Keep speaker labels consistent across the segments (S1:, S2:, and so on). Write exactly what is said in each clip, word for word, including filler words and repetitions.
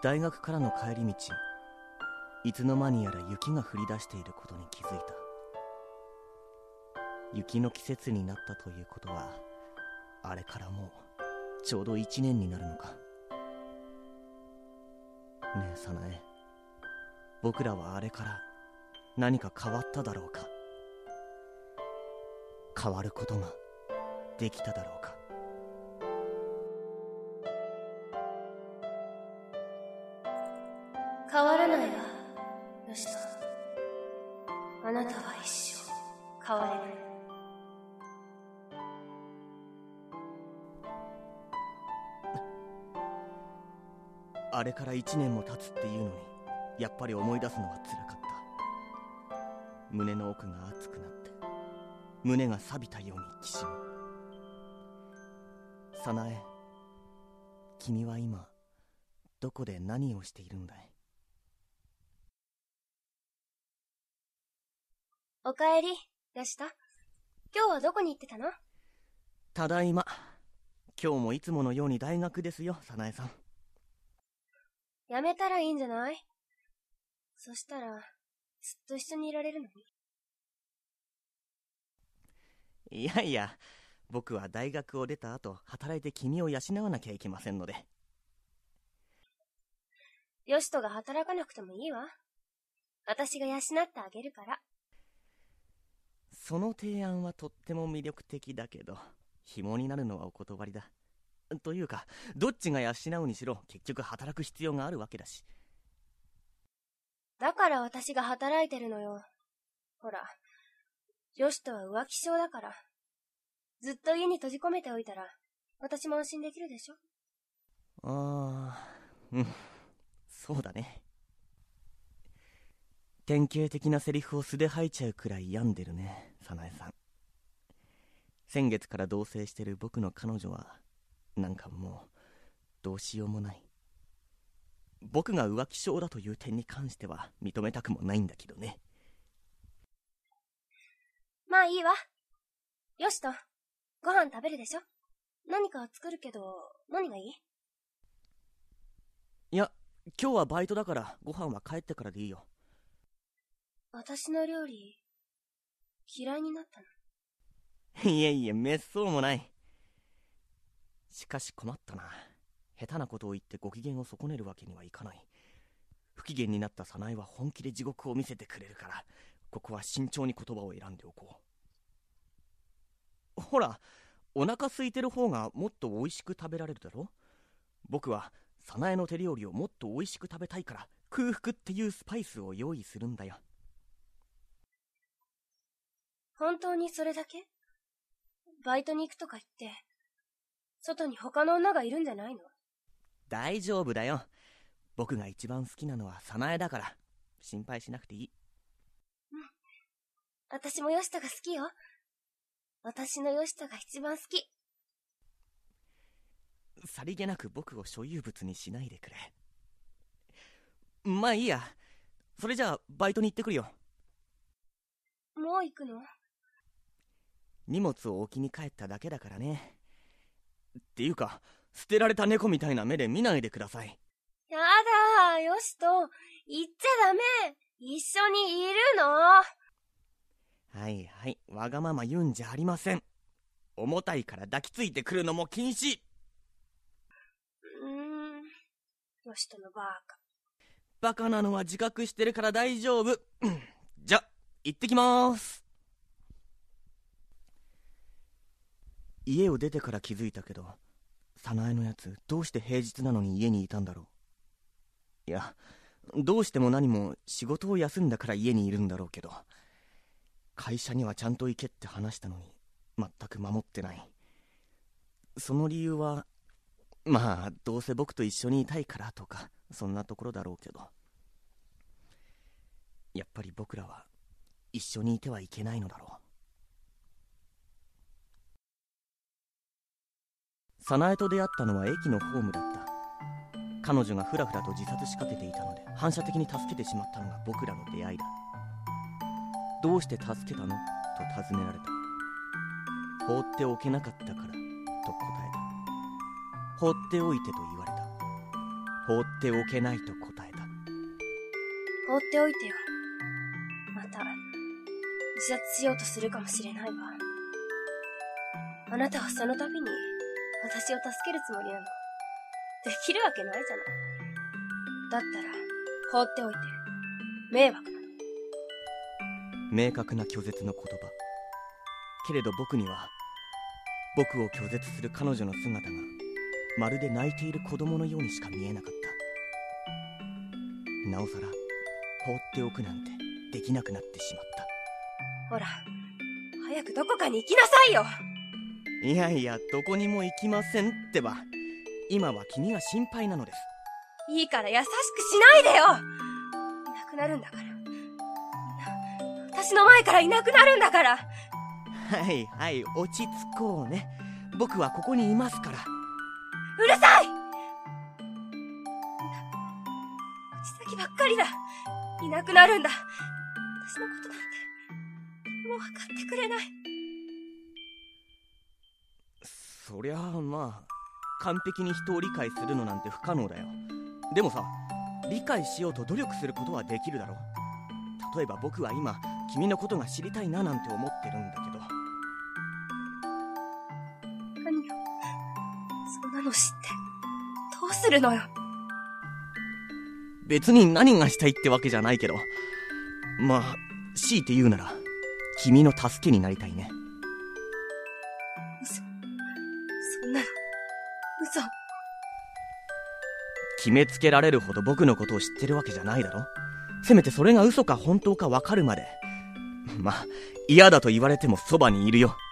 S1: 大学からの帰り道、いつの間にやら雪が降り出していることに気づいた。雪の季節になったということは、あれからもうちょうど一年になるのか。ねえ、早苗、僕らはあれから何か変わっただろうか。変わることができただろうか。
S2: 変わらないわ、ヨシト。あなたは一生変われない。
S1: あれから一年も経つっていうのに、やっぱり思い出すのはつらかった。胸の奥が熱くなって、胸が錆びたようにきしむ。早苗、君は今どこで何をしているんだい？
S2: おかえり、ヨシト。今日はどこに行ってたの？
S1: ただいま。今日もいつものように大学ですよ、早苗さん。
S2: やめたらいいんじゃない？そしたら、ずっと一緒にいられるのに。
S1: いやいや、僕は大学を出た後、働いて君を養わなきゃいけませんので。
S2: ヨシトが働かなくてもいいわ。私が養ってあげるから。
S1: その提案はとっても魅力的だけど、紐になるのはお断りだ。というか、どっちが養うにしろ結局働く必要があるわけだし。
S2: だから私が働いてるのよ。ほら、ヨシトは浮気症だから。ずっと家に閉じ込めておいたら、私も安心できるでしょ。
S1: ああ、うん、そうだね。典型的なセリフを素で吐いちゃうくらい病んでるね、早苗さん。先月から同棲してる僕の彼女は、なんかもうどうしようもない。僕が浮気症だという点に関しては認めたくもないんだけどね。
S2: まあいいわ。ヨシト、ご飯食べるでしょ。何か作るけど、何がいい？
S1: いや、今日はバイトだからご飯は帰ってからでいいよ。
S2: 私の料理嫌いになったの？
S1: いえいえ、めっそうもない。しかし困ったな。下手なことを言ってご機嫌を損ねるわけにはいかない。不機嫌になった早苗は本気で地獄を見せてくれるから、ここは慎重に言葉を選んでおこう。ほら、お腹空いてる方がもっと美味しく食べられるだろ。僕は早苗の手料理をもっと美味しく食べたいから、空腹っていうスパイスを用意するんだよ。
S2: 本当にそれだけ？バイトに行くとか言って、外に他の女がいるんじゃないの？
S1: 大丈夫だよ。僕が一番好きなのは早苗だから、心配しなくていい。
S2: うん。私もヨシトが好きよ。私のヨシトが一番好き。
S1: さりげなく僕を所有物にしないでくれ。まあいいや。それじゃあバイトに行ってくるよ。
S2: もう行くの？
S1: 荷物を置きに帰っただけだからね。っていうか、捨てられた猫みたいな目で見ないでください。
S2: やだ、ヨシト、行っちゃダメ。一緒にいるの？
S1: はいはい、わがまま言うんじゃありません。重たいから抱きついてくるのも禁止。
S2: うーん、ヨシトのバカ。
S1: バカなのは自覚してるから大丈夫。じゃ、行ってきまーす。家を出てから気づいたけど、早苗のやつどうして平日なのに家にいたんだろう。いや、どうしても何も仕事を休んだから家にいるんだろうけど、会社にはちゃんと行けって話したのに全く守ってない。その理由はまあどうせ僕と一緒にいたいからとか、そんなところだろうけど、やっぱり僕らは一緒にいてはいけないのだろう。早苗と出会ったのは駅のホームだった。彼女がふらふらと自殺しかけていたので、反射的に助けてしまったのが僕らの出会いだ。どうして助けたのと尋ねられた。放っておけなかったからと答えた。放っておいてと言われた。 放っておけないと答えた。
S2: 放っておいてよ。また自殺しようとするかもしれないわ。あなたはその度に私を助けるつもりなの。できるわけないじゃない。だったら放っておいて。迷惑なの。
S1: 明確な拒絶の言葉。けれど僕には僕を拒絶する彼女の姿がまるで泣いている子供のようにしか見えなかった。なおさら放っておくなんてできなくなってしまった。
S2: ほら、早くどこかに行きなさいよ。
S1: いやいや、どこにも行きませんってば。今は君が心配なのです。
S2: いいから優しくしないでよ。いなくなるんだから。みんな私の前からいなくなるんだから。
S1: はいはい、落ち着こうね。僕はここにいますから。
S2: うるさい。口先ばっかりだ。いなくなるんだ。私のことなんてもう分かってくれない。
S1: そりゃあまあ完璧に人を理解するのなんて不可能だよ。でもさ、理解しようと努力することはできるだろう。例えば僕は今君のことが知りたいななんて思ってるんだけど。
S2: 何よ、そんなの知ってどうするのよ。
S1: 別に何がしたいってわけじゃないけど、まあ強いて言うなら君の助けになりたいね。
S2: 嘘。そんなの嘘。
S1: 決めつけられるほど僕のことを知ってるわけじゃないだろ。せめてそれが嘘か本当か分かるまで、まあ嫌だと言われてもそばにいるよ。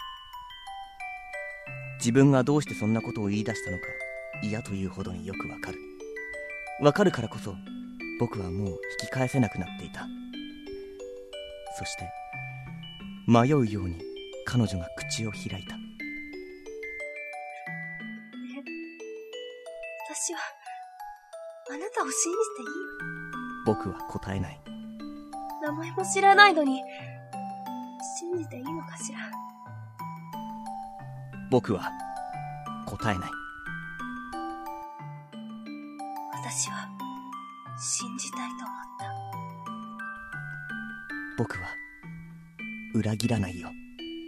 S1: 自分がどうしてそんなことを言い出したのか嫌というほどによく分かる。分かるからこそ僕はもう引き返せなくなっていた。そして迷うように彼女が口を開いた。
S2: 私はあなたを信じていい？
S1: 僕は答えない。
S2: 名前も知らないのに信じていいのかしら。
S1: 僕は答えない。
S2: 私は信じたいと思った。
S1: 僕は裏切らないよ。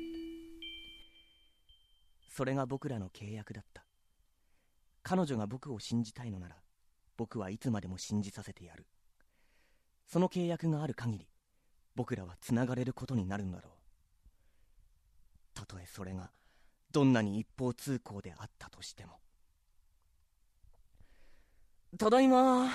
S1: それが僕らの契約だった。彼女が僕を信じたいのなら僕はいつまでも信じさせてやる。その契約がある限り僕らはつながれることになるんだろう。たとえそれがどんなに一方通行であったとしても。ただいまって、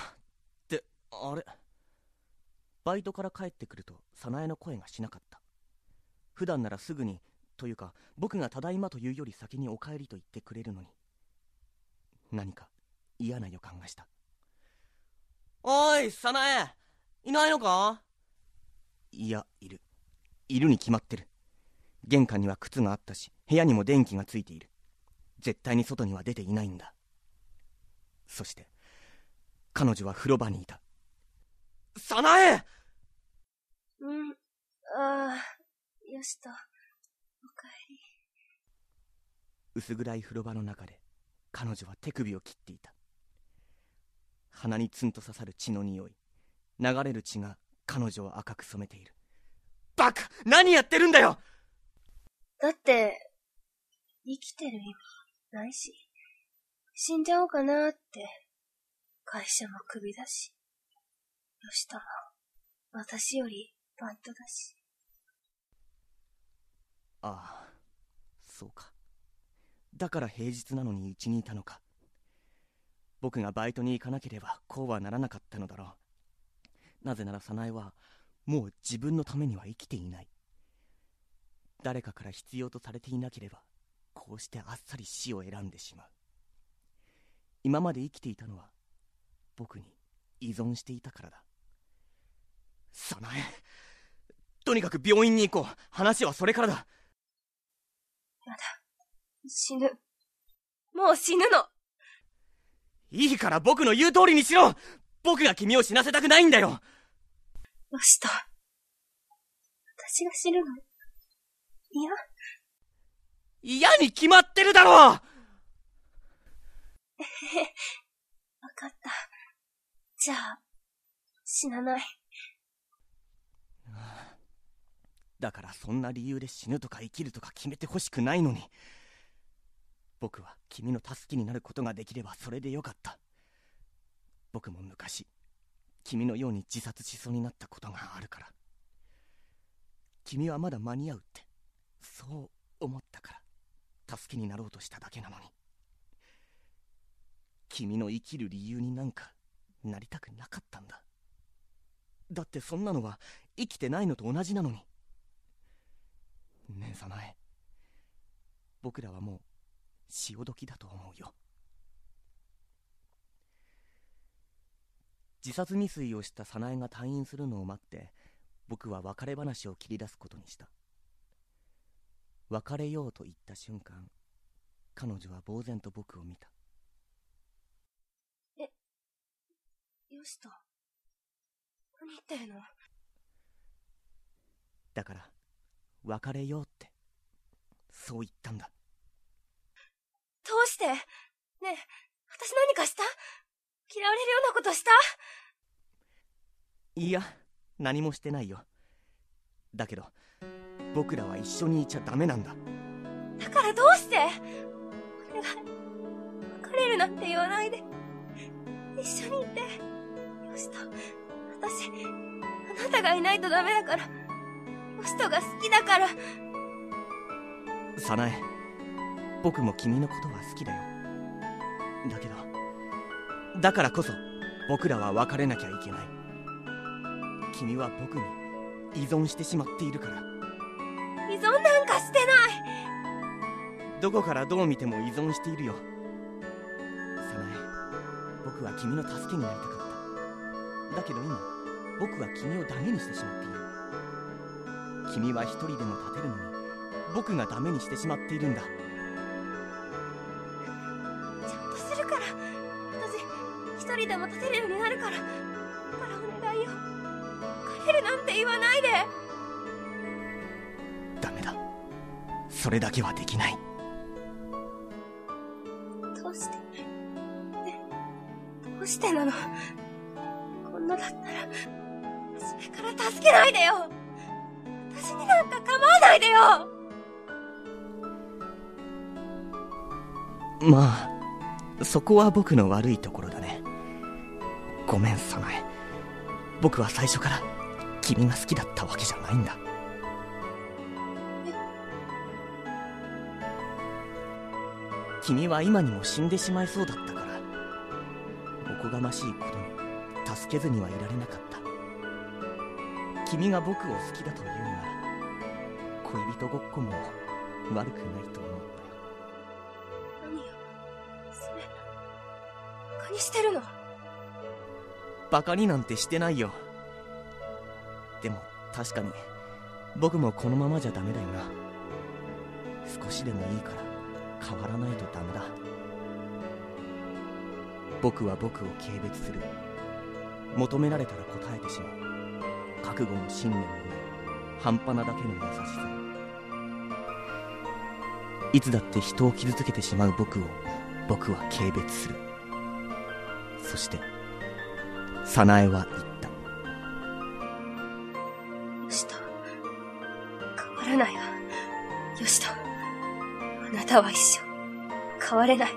S1: あれ、バイトから帰ってくると早苗の声がしなかった。普段ならすぐにというか僕がただいまというより先にお帰りと言ってくれるのに、何か嫌な予感がした。おい早苗、いないのか？いや、いるいるに決まってる。玄関には靴があったし部屋にも電気がついている。絶対に外には出ていないんだ。そして彼女は風呂場にいた。早苗！
S2: うん、ああ、よしと、おかえり。
S1: 薄暗い風呂場の中で彼女は手首を切っていた。鼻にツンと刺さる血の匂い、流れる血が彼女を赤く染めている。バカ！何やってるんだよ！
S2: だって生きてる意味ないし、死んじゃおうかなって。会社もクビだし、吉田も私よりバイトだし。
S1: ああ、そうか。だから平日なのにうちにいたのか。僕がバイトに行かなければこうはならなかったのだろう。なぜなら早苗はもう自分のためには生きていない。誰かから必要とされていなければこうしてあっさり死を選んでしまう。今まで生きていたのは僕に依存していたからだ。早苗、とにかく病院に行こう。話はそれからだ。
S2: やだ、死ぬ。もう死ぬの。
S1: いいから僕の言う通りにしろ。僕が君を死なせたくないんだよ。
S2: よしと、私が死ぬの嫌？嫌
S1: に決まってるだろう。
S2: えへへ、わかかった。じゃあ、死なない。
S1: だからそんな理由で死ぬとか生きるとか決めてほしくないのに。僕は君の助けになることができればそれでよかった。僕も昔君のように自殺しそうになったことがあるから。君はまだ間に合うってそう思ったから助けになろうとしただけなのに。君の生きる理由になんかなりたくなかったんだ。だってそんなのは生きてないのと同じなのに。ねえ早苗、僕らはもう潮時だと思うよ。自殺未遂をした早苗が退院するのを待って僕は別れ話を切り出すことにした。別れようと言った瞬間、彼女は呆然と僕を見た。
S2: え、よしと、何言ってるの？
S1: だから別れようってそう言ったんだ。
S2: どうして？ねえ、私何かした？嫌われるようなことした？
S1: いや、何もしてないよ。だけど僕らは一緒にいちゃダメなんだ。
S2: だからどうして？お願い、別れるなんて言わないで。一緒にいて。よしと、私あなたがいないとダメだから。よしとが好きだから。
S1: 早苗、僕も君のことは好きだよ。だけどだからこそ僕らは別れなきゃいけない。君は僕に依存してしまっているから。
S2: 依存なんかしてない。
S1: どこからどう見ても依存しているよ。早苗、僕は君の助けになりたかった。だけど今僕は君をダメにしてしまっている。君は一人でも立てるのに僕がダメにしてしまっているんだ。
S2: ちゃんとするから。私一人でも立てるようになるから。だからお願いよ、別れるなんて言わないで。
S1: ダメだ、それだけはできない。
S2: どうして？ね、どうしてなの？こんなだったら初めから助けないでよ。私になんか構わないでよ。
S1: まあそこは僕の悪いところだね。ごめん早苗、僕は最初から君が好きだったわけじゃないんだ。君は今にも死んでしまいそうだったからおこがましいことに助けずにはいられなかった。君が僕を好きだというなら恋人ごっこも悪くないと思ったよ。
S2: 何よそれ、バカにしてるの？
S1: バカになんてしてないよ。でも確かに僕もこのままじゃダメだよな。少しでもいいから変わらないとダメだ。僕は僕を軽蔑する。求められたら答えてしまう。覚悟も信念もない半端なだけの優しさ。いつだって人を傷つけてしまう僕を僕は軽蔑する。そして早苗は言った。
S2: よしと、変わらないわ。よしと、あなたは一緒、変われない。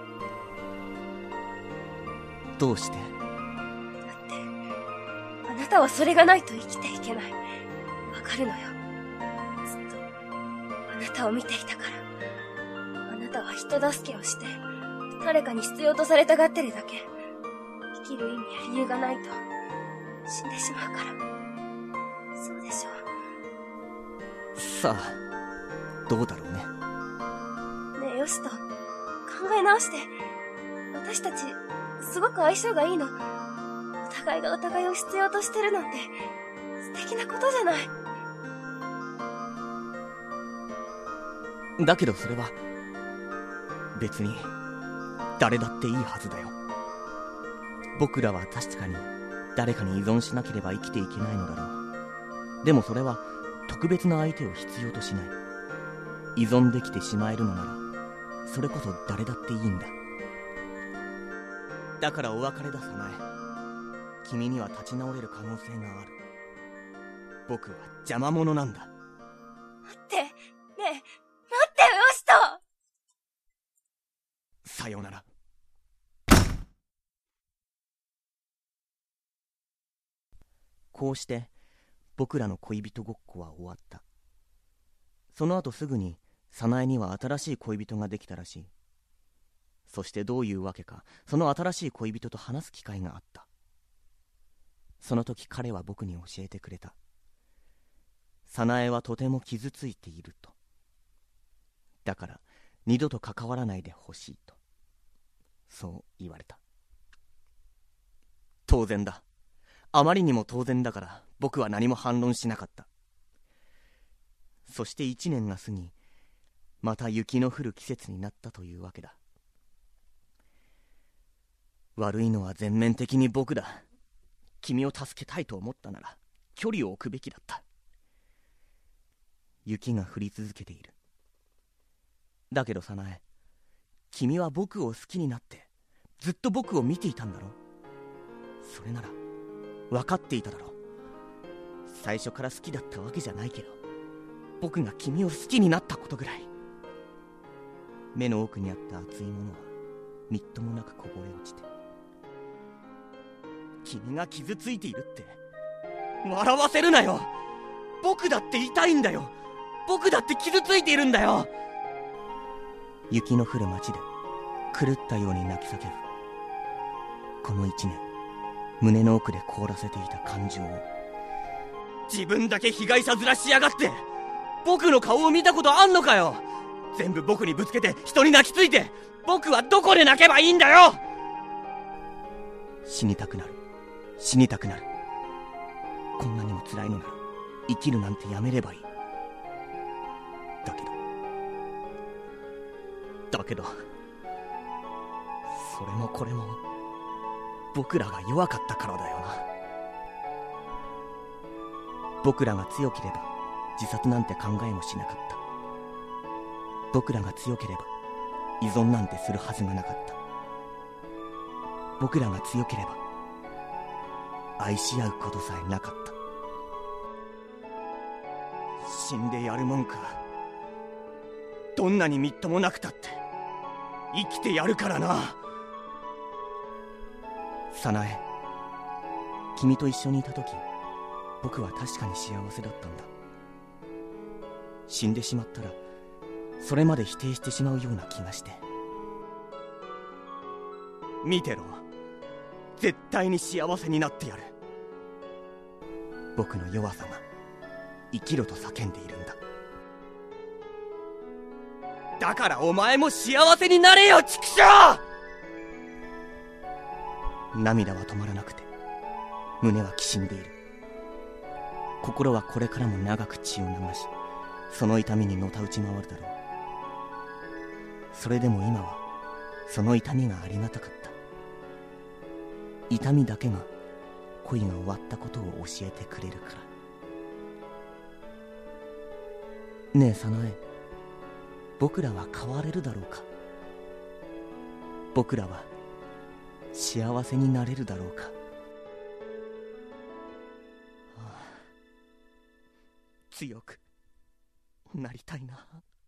S1: どうして？
S2: だってあなたはそれがないと生きていけない。わかるのよ。ずっとあなたを見ていたから。あなたは人助けをして誰かに必要とされたがってるだけ。生きる意味や理由がないと死んでしまうから。そうでしょう。
S1: さあどうだろうね。
S2: ねえよしと、考え直して。私たちすごく相性がいいの。お互いがお互いを必要としてるなんて素敵なことじゃない。
S1: だけどそれは別に誰だっていいはずだよ。僕らは確かに誰かに依存しなければ生きていけないのだろう。でもそれは特別な相手を必要としない。依存できてしまえるのならそれこそ誰だっていいんだ。 だからお別れだ、早苗。君には立ち直れる可能性がある。僕は邪魔者なんだ。
S2: 待って、ねえ、待ってよ、ヨシト。
S1: さようなら。こうして僕らの恋人ごっこは終わった。その後すぐに早苗には新しい恋人ができたらしい。そしてどういうわけか、その新しい恋人と話す機会があった。その時彼は僕に教えてくれた。早苗はとても傷ついていると。だから二度と関わらないでほしいと、そう言われた。当然だ。あまりにも当然だから僕は何も反論しなかった。そして一年が過ぎ、また雪の降る季節になったというわけだ。悪いのは全面的に僕だ。君を助けたいと思ったなら距離を置くべきだった。雪が降り続けている。だけど早苗、君は僕を好きになってずっと僕を見ていたんだろ。それなら分かっていただろう。最初から好きだったわけじゃないけど、僕が君を好きになったことぐらい。目の奥にあった熱いものはみっともなくこぼれ落ちて。君が傷ついているって笑わせるなよ。僕だって痛いんだよ。僕だって傷ついているんだよ。雪の降る街で狂ったように泣き叫ぶ。この一年、胸の奥で凍らせていた感情を。自分だけ被害者面しやがって。僕の顔を見たことあんのかよ。全部僕にぶつけて人に泣きついて、僕はどこで泣けばいいんだよ。死にたくなる、死にたくなる。こんなにも辛いのなら生きるなんてやめればいい。だけどだけどそれもこれも僕らが弱かったからだよな。僕らが強ければ自殺なんて考えもしなかった。僕らが強ければ依存なんてするはずがなかった。僕らが強ければ愛し合うことさえなかった。死んでやるもんか。どんなにみっともなくたって生きてやるからな。早苗、君と一緒にいた時、僕は確かに幸せだったんだ。死んでしまったらそれまで否定してしまうような気がして。見てろ、絶対に幸せになってやる。僕の弱さが生きろと叫んでいるんだ。だからお前も幸せになれよ、畜生！涙は止まらなくて胸はきしんでいる。心はこれからも長く血を流し、その痛みにのたうち回るだろう。それでも今はその痛みがありがたかった。痛みだけが恋が終わったことを教えてくれるから。ねえ早苗、僕らは変われるだろうか。僕らは幸せになれるだろうか。強くなりたいな。